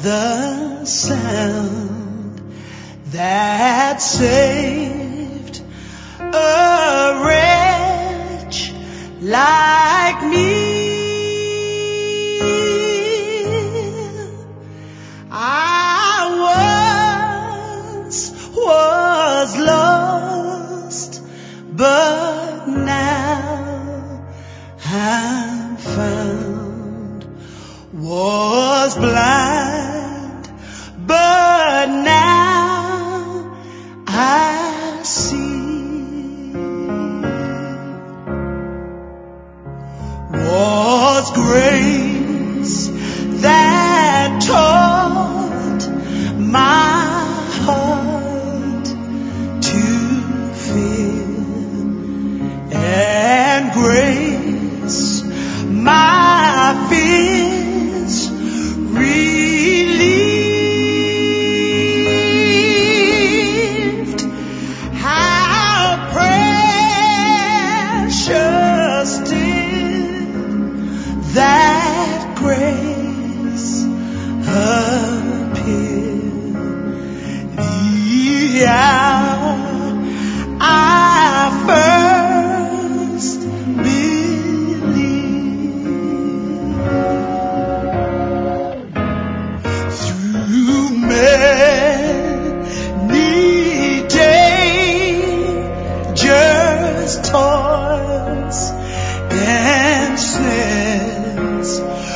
the sound that saved a wretch like me. I once was lost, but now I'm found. Was blind, but now I see. Was grace that taught my heart to fear, and grace my fears relieved. How precious did that grace appear the hour I first believed. Through many dangerous toils and snares,